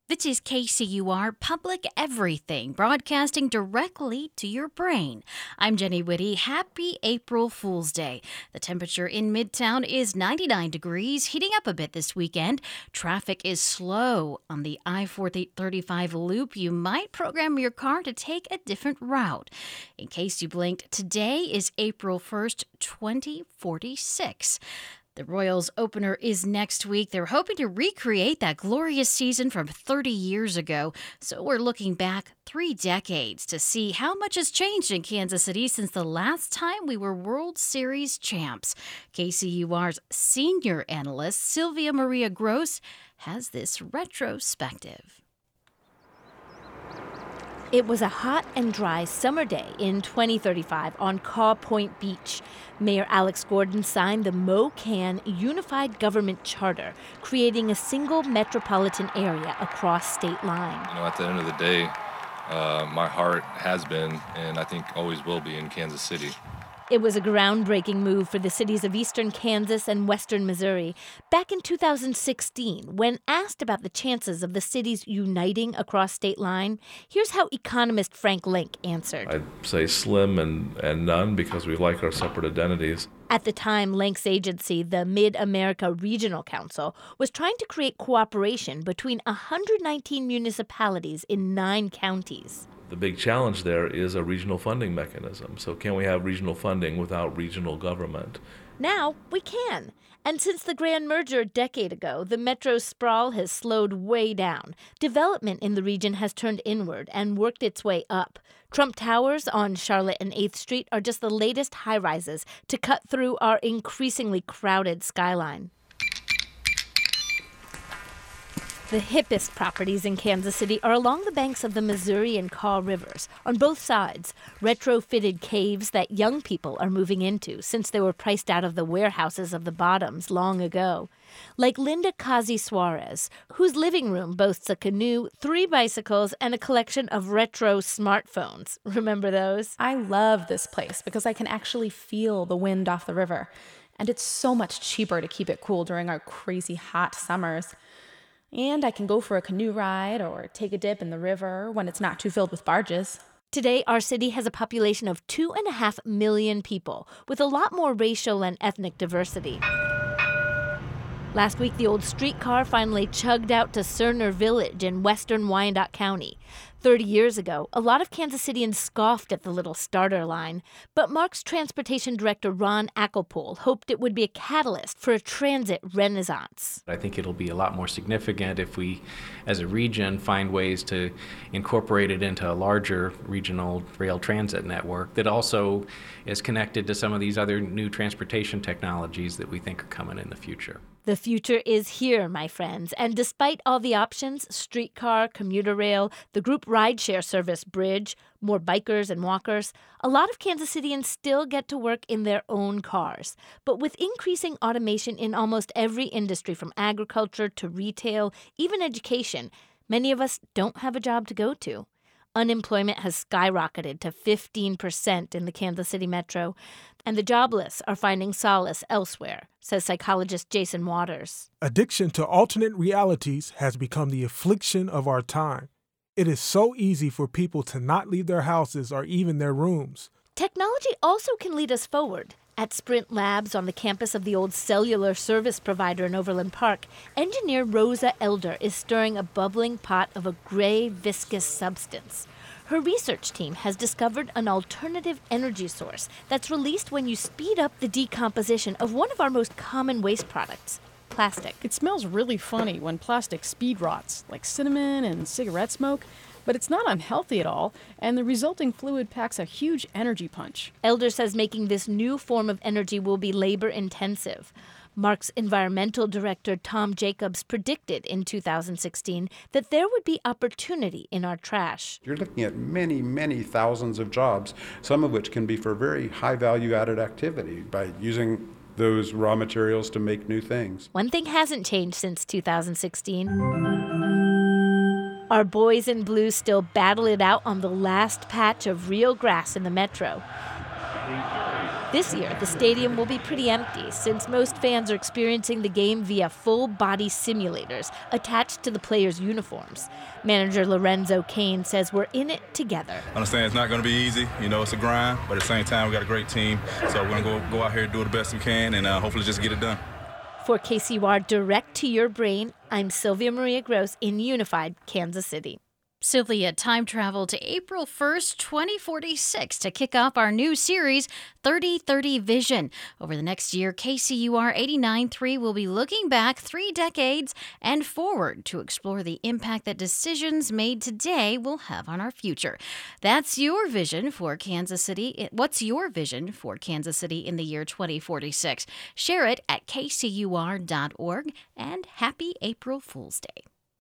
This is KCUR Public Everything, broadcasting directly to your brain. I'm Jenny Whitty. Happy April Fool's Day. The temperature in Midtown is 99 degrees, heating up a bit this weekend. Traffic is slow on the I-435 loop. You might program your car to take a different route. In case you blinked, today is April 1st, 2046. The Royals opener is next week. They're hoping to recreate that glorious season from 30 years ago. So we're looking back 3 decades to see how much has changed in Kansas City since the last time we were World Series champs. KCUR's senior analyst, Sylvia Maria Gross, has this retrospective. It was a hot and dry summer day in 2035 on Caw Point Beach. Mayor Alex Gordon signed the MoCan Unified Government Charter, creating a single metropolitan area across state line. At the end of the day, my heart has been, and I think always will be, in Kansas City. It was a groundbreaking move for the cities of eastern Kansas and western Missouri. Back in 2016, when asked about the chances of the cities uniting across state line, here's how economist Frank Link answered. I'd say slim and none, because we like our separate identities. At the time, Link's agency, the Mid-America Regional Council, was trying to create cooperation between 119 municipalities in 9 counties. The big challenge there is a regional funding mechanism. So can we have regional funding without regional government? Now we can. And since the grand merger a decade ago, the metro's sprawl has slowed way down. Development in the region has turned inward and worked its way up. Trump Towers on Charlotte and 8th Street are just the latest high-rises to cut through our increasingly crowded skyline. The hippest properties in Kansas City are along the banks of the Missouri and Kaw Rivers. On both sides, retrofitted caves that young people are moving into since they were priced out of the warehouses of the bottoms long ago. Like Linda Kazi Suarez, whose living room boasts a canoe, 3 bicycles, and a collection of retro smartphones. Remember those? I love this place because I can actually feel the wind off the river. And it's so much cheaper to keep it cool during our crazy hot summers. And I can go for a canoe ride or take a dip in the river when it's not too filled with barges. Today, our city has a population of 2.5 million people, with a lot more racial and ethnic diversity. Last week, the old streetcar finally chugged out to Cerner Village in western Wyandotte County. 30 years ago, a lot of Kansas Cityans scoffed at the little starter line, but Mark's transportation director Ron Ackelpool hoped it would be a catalyst for a transit renaissance. I think it'll be a lot more significant if we, as a region, find ways to incorporate it into a larger regional rail transit network that also is connected to some of these other new transportation technologies that we think are coming in the future. The future is here, my friends, and despite all the options, streetcar, commuter rail, the group rideshare service Bridge, more bikers and walkers, a lot of Kansas Cityans still get to work in their own cars. But with increasing automation in almost every industry, from agriculture to retail, even education, many of us don't have a job to go to. Unemployment has skyrocketed to 15% in the Kansas City metro, and the jobless are finding solace elsewhere, says psychologist Jason Waters. Addiction to alternate realities has become the affliction of our time. It is so easy for people to not leave their houses or even their rooms. Technology also can lead us forward. At Sprint Labs on the campus of the old cellular service provider in Overland Park, engineer Rosa Elder is stirring a bubbling pot of a gray, viscous substance. Her research team has discovered an alternative energy source that's released when you speed up the decomposition of one of our most common waste products, plastic. It smells really funny when plastic speed rots, like cinnamon and cigarette smoke. But it's not unhealthy at all, and the resulting fluid packs a huge energy punch. Elder says making this new form of energy will be labor-intensive. Mark's environmental director, Tom Jacobs, predicted in 2016 that there would be opportunity in our trash. You're looking at many, many thousands of jobs, some of which can be for very high value-added activity by using those raw materials to make new things. One thing hasn't changed since 2016. Our boys in blue still battle it out on the last patch of real grass in the metro. This year, the stadium will be pretty empty since most fans are experiencing the game via full-body simulators attached to the players' uniforms. Manager Lorenzo Kane says we're in it together. I understand it's not going to be easy. It's a grind, but at the same time, we got a great team. So we're going to go out here and do the best we can and hopefully just get it done. For KCUR Direct to Your Brain, I'm Sylvia Maria Gross in Unified, Kansas City. Sylvia time traveled to April 1st, 2046 to kick off our new series, 30/30 Vision. Over the next year, KCUR 89.3 will be looking back 3 decades and forward to explore the impact that decisions made today will have on our future. That's your vision for Kansas City. What's your vision for Kansas City in the year 2046? Share it at kcur.org, and happy April Fool's Day.